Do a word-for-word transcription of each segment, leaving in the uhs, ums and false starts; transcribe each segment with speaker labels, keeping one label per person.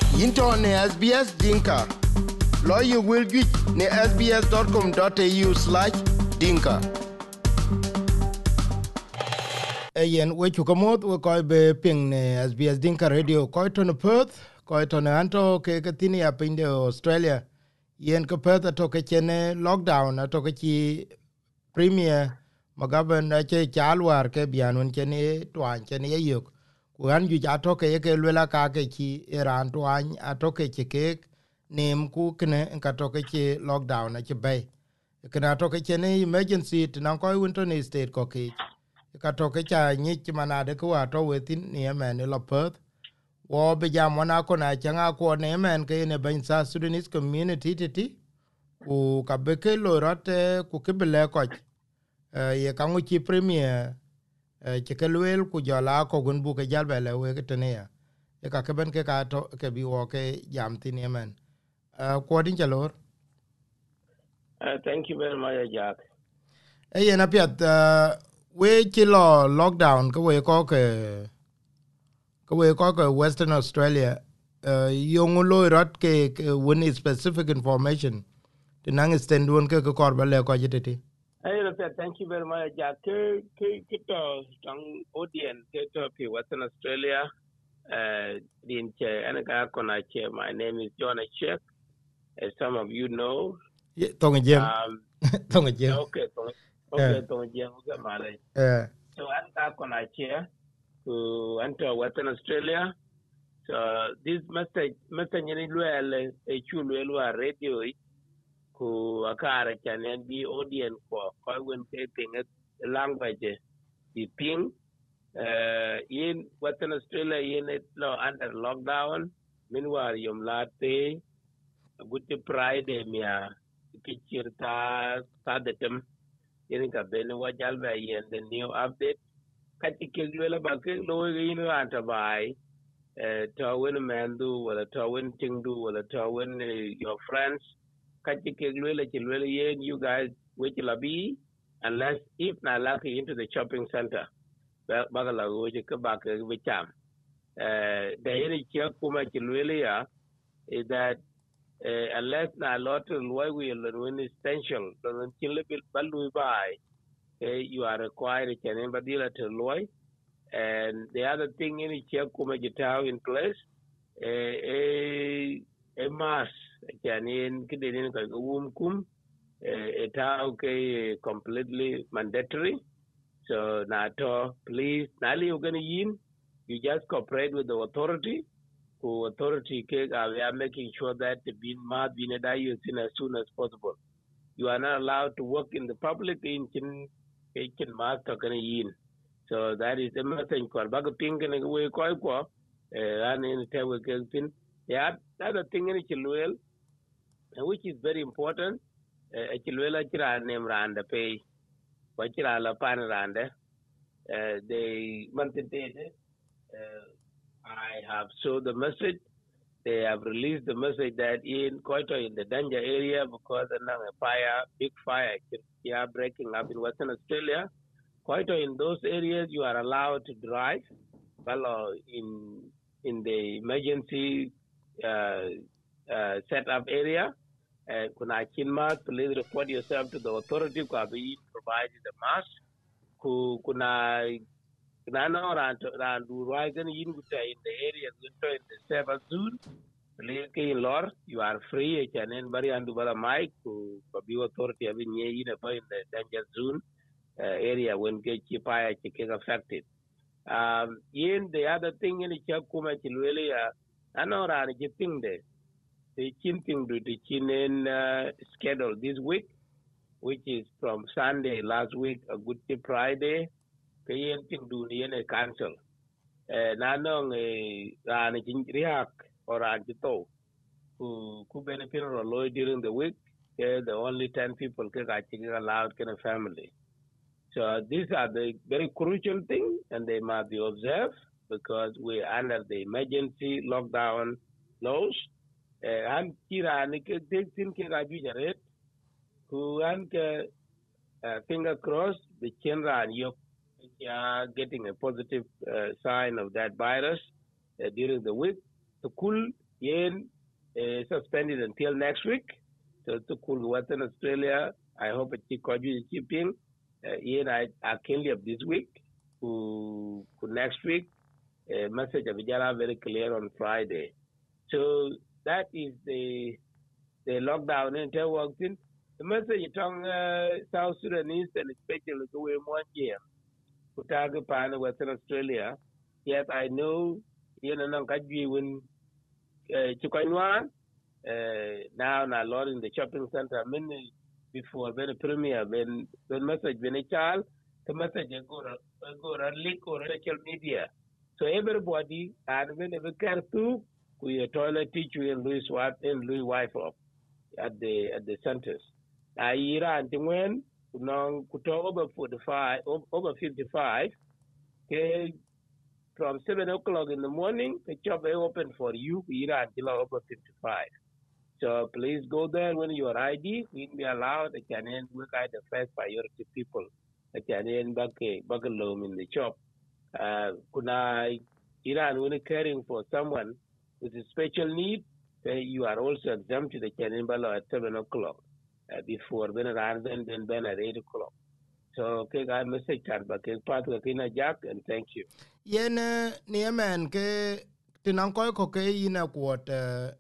Speaker 1: Into ne S B S Dinka. Lawyer will get ne sbs.com.au slash dinka. Ayen we chukamot we koi be ping ne S B S Dinka Radio koi to ne Perth koi to ne anto ke katini up in Australia. Yen ka Perth ato ke chene lockdown ato ke chi premier magaben che chalwar ke bianun chene twan chene yek. Kuan ju ato ke ke lwela ka ke chi iran twan ato ke ke nim ku kene ka to ke chi lockdown a che bay. Kana to ke chene emergency tinan koi winter state ko ke ka to ke cha ni manade ko ato within ni men lo Perth wo be jam wana ko na changa ko ne men ke ne ben sa Sudanese community titi ku ka be ke lo rate ku ke bele ko ye ka ngu chi premier che ke luel ku jala ko gun bu ke jal bele we ke tene ya e ka ke ben ke ka to ke bi wo ke jam tin yemen ko din jalor.
Speaker 2: Uh, thank you very much, Jack.
Speaker 1: E ye na piat we chi lo lockdown ko we ko ke ko we ko ko Western Australia uh, yung lo rat ke when is specific information to nang stand one ke ko kor bale ko jititi.
Speaker 2: Hey, thank you very much, Jack. Kito strong audience kito pi Western Australia. Uh, din che anaka kona che. My name is John Chek. As some of you know.
Speaker 1: Yeah, tong jeng.
Speaker 2: Um.
Speaker 1: Tong jeng.
Speaker 2: Okay, tong. Okay, tong jeng okay, malay.
Speaker 1: Yeah.
Speaker 2: So anaka kona che to enter Western Australia. So this message message ni luel e chulu luel radio ku akara chanen bi audience ko ko wen te ping language the ping uh in Western Australia in it lo under lockdown meanwhile yum late good Friday mia kichirta sadetem yin ka ben wajal ba yen the new update katikil wala ba ke lo yin anta bai uh to win mandu wala to win tingdu wala to win your friends kachi ke lwele chi lwele yen you guys which labi unless if na lucky into the shopping center baga la go je ka ba ke be cham eh the yen chi kuma chi lwele ya is that uh, unless na lot loy we learn essential don chi le balu bai eh, you are required to nen badila to loy and the other thing in chi kuma jitao in place eh eh a mass kanin kidin ka um kum it okay completely mandatory so nato please nali you gonna yin you just cooperate with the authority who authority ke we are making sure that the bin ma bin da you as soon as possible you are not allowed to work in the public in kin kin ma to gonna yin so that is the message ko baga ping ne we ko ko ran in te we ke tin yeah other thing in chilwell which is very important chilwell chira nem randa pay ko chira la pan randa they mandated uh, I have showed the message they have released the message that in Koito in the danger area because of a fire big fire yeah breaking up in Western Australia Koito in those areas you are allowed to drive well in in the emergency uh, uh, setup area. Kuna kinma, please report yourself to the authority. Kwabi provided the mask. Ku kuna kuna no ran ran rurai gan yin guta in the area guta in the seventh zone. Please ke lor you are free. Chanen bari andu bala mic. Ku kwabi authority abi nye yin in the danger zone uh, area when ke chipaya chike affected. Um, in the other thing in the Chakuma Chiluelia, I know that the thing there, the chin thing to the chin in uh, schedule this week, which is from Sunday last week, a Good Friday, the yen thing do the yen cancel. Nanong a ran a react or a jito who could benefit or low during the week, the only ten people can actually allowed in a family. So these are the very crucial things, and they must be observed because we're under the emergency lockdown laws. And kira ni ke tin ke raju jaret ku an ke finger crossed the chenra and yok are getting a positive uh, sign of that virus uh, during the week. The cool yen uh, suspended until next week. So to cool Western Australia, I hope it keep keeping. Uh, yen I I can live this week. To, to next week, uh, message of Vijara very clear on Friday. So that is the the lockdown in working. The message on uh, South Sudanese and especially the way one year. Kutaga Pan, Western Australia. Yes, I know, you know, Kaji when Chukwanwan, now, now, Lord in the shopping center, many before, when premier, when the message, when a child, the message go go leak or social media. So everybody, and when they care to, we a toilet teacher in Louis Watt and Louis wife of at the at the centers. I Iran when non over forty five over fifty five. Okay, from seven o'clock in the morning, the shop is open for you Iran until over fifty five. So please go there when your I D will be allowed. They can end work at the first priority people. They can end back back alone in the shop. Uh, kuna Iran when caring for someone with a special need, uh, you are also exempt to the Canada at seven o'clock uh, before when around then then then at eight o'clock. So okay, I message card but part of the Jack and thank you.
Speaker 1: Yen niamen ke tinan koy ko ke ina kwot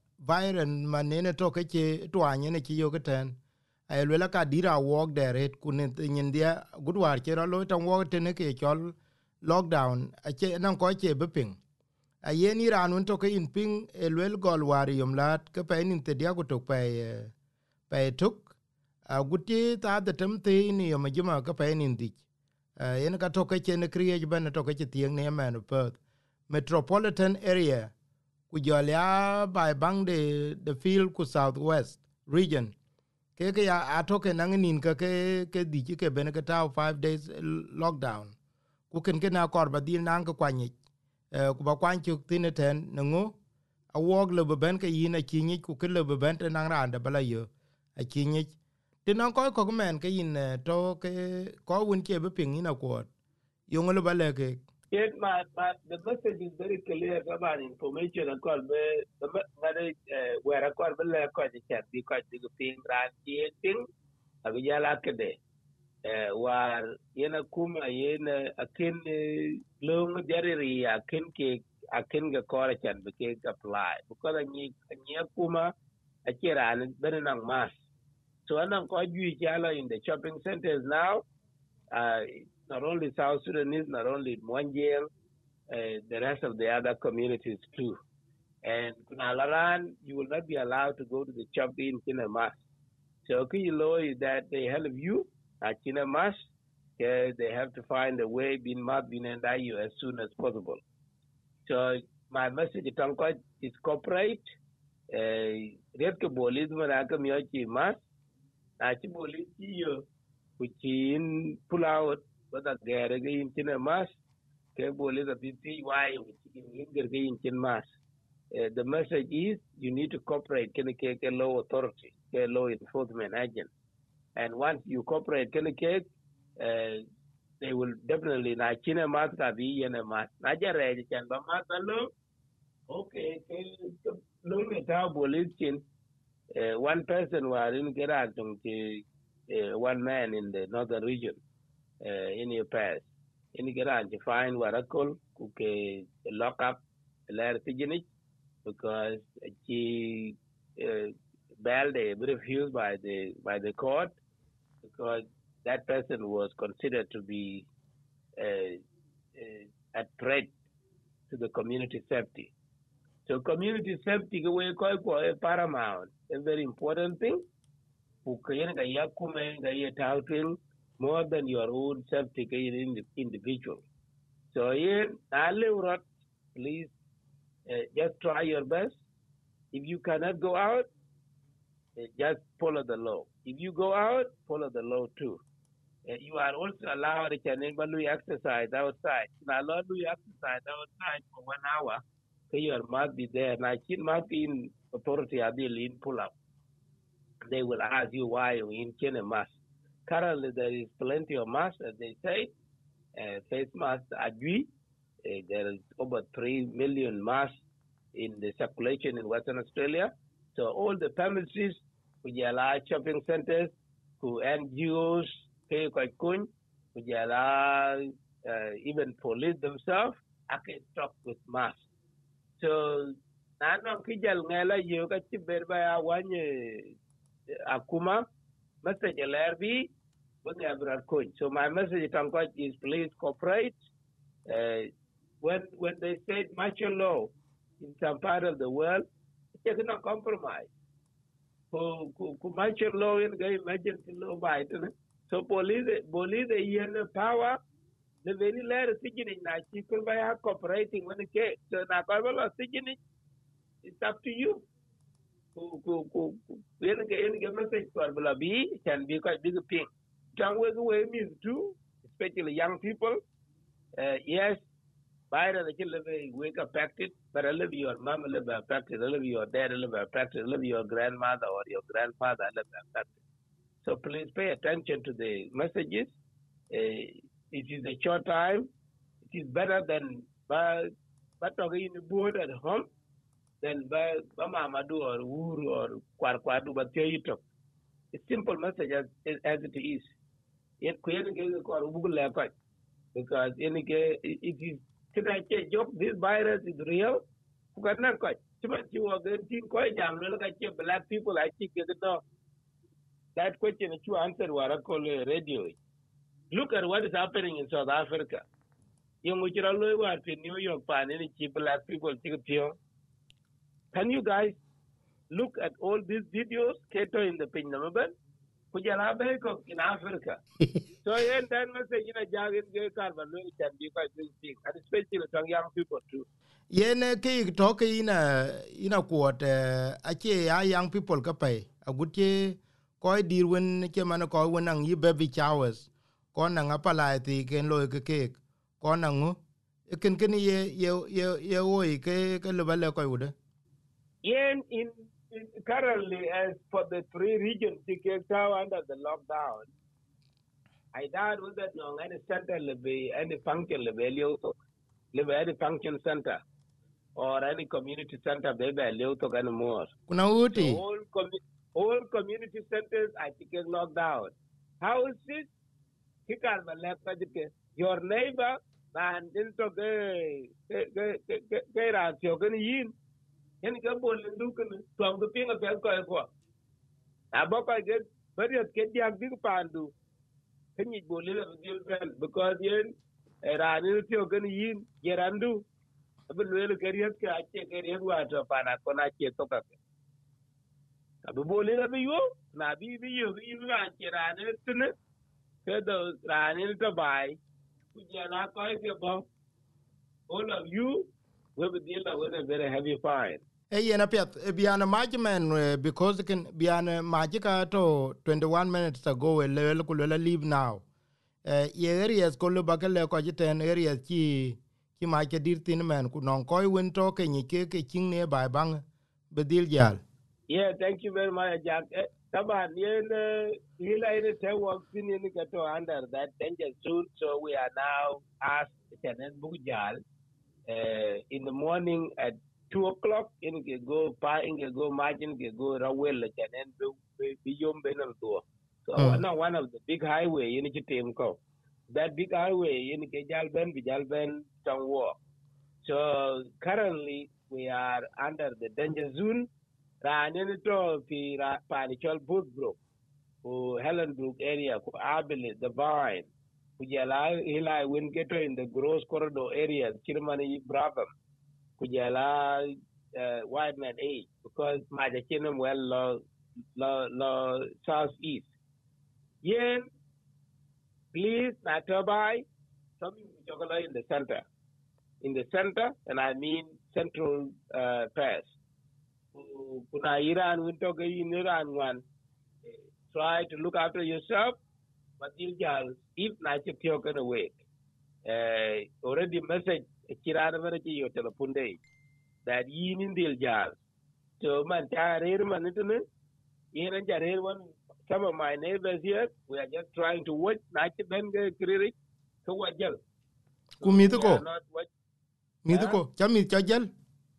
Speaker 1: viren manene to ke che twanye ne chi yogeten ay lela ka dira walk there it kun nyin gudwar che ro tan walk te ne ke chol lockdown a che nan ko che beping a yen iran un to ke in ping elwel gol war yum lat ke pe nin te dia ko to pe pe tuk a guti ta de tem te ni yum juma ke pe nin dik yen ka to ke che ne kriye ban to ke tieng ne man per metropolitan area ku jolia by bang de the field ku southwest region ke ke ya atoke nangin ka ke ke di ke ben ke ta five days lockdown ku ken ke na kor ba dil nang ko kwani ku ba kwan chu tineten ngo a wog le ben ke yin a kinyi ku ke le ben te nang randa bala yo a kinyi tinan ko ko men ke yin to ke ko won ke be pin ina ko yo ngolo bale ke.
Speaker 2: Yes, my, my, the message is very clear about information. I call me the message where I call me like I chat because the thing that the thing I will yell at the war yena kuma yena akin long jerry akin ke akin ga kora chan be ke apply because ani ani kuma akira an benang mas so anan ko ju jala in the shopping centers now. Uh, not only South Sudanese, not only Mwanjang, uh, the rest of the other communities too. And Kunalaran, you will not be allowed to go to the shop in Kinamas. So Kilo is that they help you at Kinamas. Uh, they have to find a way being mad being and you as soon as possible. So my message to Tonka is cooperate. Redke bolis maraka miyochi mas. Achi bolis you which in pull out but a garage in Kinamas. Ke the P P Y which in in mass. Uh, the message is you need to cooperate can take a law authority, a law enforcement agent. And once you cooperate can uh, they will definitely na china mas ka bi yana mas. Na jare can ba mas alone. Okay, long ta police chin uh, one person were in Gerard uh, one man in the northern region uh, in your past. In Gerard to find Warakol, cook lock up Lair Pigeonage because she uh, bailed refused by the by the court because that person was considered to be uh, uh, a threat to the community safety. So community safety we call for a paramount, a very important thing. More than your own safety in the individual. So here, please uh, just try your best. If you cannot go out, uh, just follow the law. If you go out, follow the law too. Uh, you are also allowed to exercise outside. Now, allowed to exercise outside for one hour. So you must be there. Now, it must be in authority in pull up. They will ask you why you in Kenya mask. Currently, there is plenty of masks, as they say. Uh, face masks are due. Uh, there is over three million masks in the circulation in Western Australia. So all the premises, which are shopping centers, who N G Os, pay quite cool, which are uh, even police themselves, I can talk with mass. So, Nano Kijal Nela, you got to bear by one Akuma, message L R B, but never coin. So, my message is please cooperate. Uh, when when they said martial law in some part of the world, it's not compromise. So, martial law in the emergency law by so police police the power. The very later signing that you could buy cooperating when it came. So now Kabbalah signing, it's up to you. Who who who when get message for Balabi can be quite big thing. Don't wake away means too, especially young people. Uh, yes, by the children wake up affected, but I love your mom, I love affected, I love your dad, I love affected, I love your grandmother or your grandfather, I love affected. So please pay attention to the messages. Uh, It is a short time. It is better than but talking in the board at home than by Mamadu or Uru or Kwarkwadu, but you talk. It's simple message as, as it is. It creating a because in it is can I joke this virus is real? Who got not quite. You are getting quite young. Look at your black people. I think that question that you answered what I call radio. Look at what is happening in South Africa. Young in New York, any cheap black people. Can you guys look at all these videos? Kato in the Pinamaban, in Africa. So, and then message in a jargon gay carbon can be quite thing, and especially some young people too.
Speaker 1: Yen ke talk in a in a quarter, ache a young people kapay, a good ye, koi dear when Kemana koi when ang ye baby showers. Con nang apala ti ken loy ke cake con nang e ken ken ye ye ye ye oi ke ke le bale ko wude
Speaker 2: yen in, in currently as for the three regions the cake under the lockdown I doubt whether no any center le be any function le be leo le be any function center or any community center be be leo to kan more
Speaker 1: kuna uti
Speaker 2: so all com- all community centers I think is lockdown how is it your neighbor and into the the yin yen ka bol ndu kan to the ping of ko ko abaka get very get yang big pandu kan yi bol le because yen rani to kan yin yerandu abul le kariyat ka ache kariyat wa to pana ko na che to ka abu bol le bi yo na bi bi yo bi wa che rani tune the Ranil to buy, all of you will be dealing with a very heavy fine.
Speaker 1: Eh, yen apiat biana majman because can biana majika to twenty-one minutes ago a level could leave now. Eh, ye areas kolo bakale ko jiten areas ki ki ma ke dir tin man ku non koy win to ke ni ke ke king ne ba bang bedil jal.
Speaker 2: Yeah, thank you very much, Jack. Taban yen ila ine te work in in to under that danger zone, so we are now asked Chanen Bujal uh, in the morning at two o'clock in ke go pa in ke go margin ke go rawel Chanen biyom benam to. So mm. now one of the big highway in Chitem ko. That big highway in ke jal ben bijal ben tong walk. So currently we are under the danger zone. Ranin to fi Panichol Bootbrook, who Hellenbrook area, who Abele, the Vine, who Jala Hila Winketo in the Gross Corridor area, Chirmani Brabham, who Jala White Man eight, because my Chinam well law law law southeast. Yen, please not to buy something in the center. In the center, and I mean central uh, pass. Kuna Iran winter in Iran one. Try to look after yourself, but if not you're gonna wait. Already message Kirana your telephone day that yin in the jar. So man man internet, one some of my neighbors here, we are just trying to watch night ben kiri to what gel.
Speaker 1: Kumitiko. Mitiko, Chami Chajel.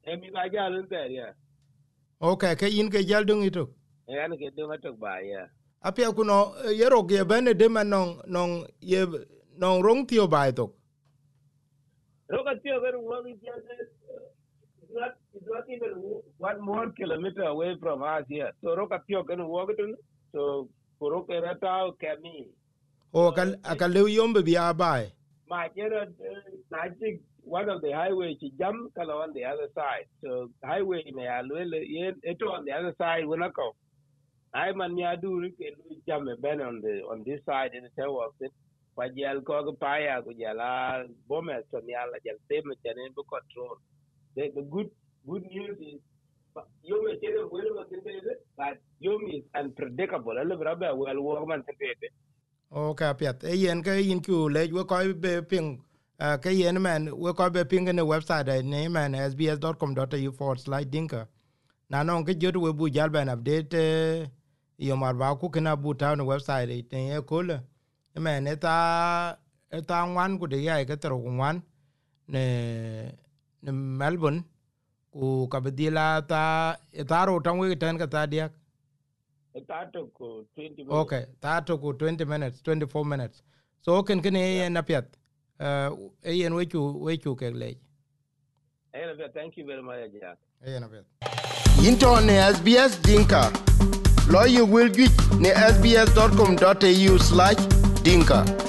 Speaker 2: emi ba jalun ter ya
Speaker 1: okay ke yin ke jal dung itu
Speaker 2: en ke de matok ba ya
Speaker 1: apia kuno yero ge bene de manong nong ye nong rong tio bai to
Speaker 2: roka tio ver wo gi just it's not it's not even one more kilometer away from us here so roka tio kan wo gi so roka rata kemi
Speaker 1: o kal akale yombe bia bai
Speaker 2: my jera na jig one of the highway to jam kala on the other side so highway me alwele it on the other side when I come I man ya do ke jam ben on the on this side in the tower of it pa jel ko ko pa ya ko jala bome so mi ala jel tem chenen bu control the, the good good news is you may say well but you is unpredictable a little bit well work man tete
Speaker 1: okay apia e yen ke yin ku le we ko be ping ke yen man we ko be ping ne website ne man s b s dot com dot a u forward slash dinka na non ke jodu we bu jal ben update yo mar ba ku kana bu ta no website ne e ko le man eta eta wan ku de ya ke tro wan ne ne Melbourne ku ka bedila ta eta ro tan we ten ka ta dia
Speaker 2: tato ko twenty minutes
Speaker 1: okay tato ko twenty minutes twenty-four minutes so ken ken e na piat uh e yen we chu we chu ke le
Speaker 2: eh thank you very much ja
Speaker 1: e na piat into ne S B S dinka lawyer will get ne s b s dot com dot a u slash dinka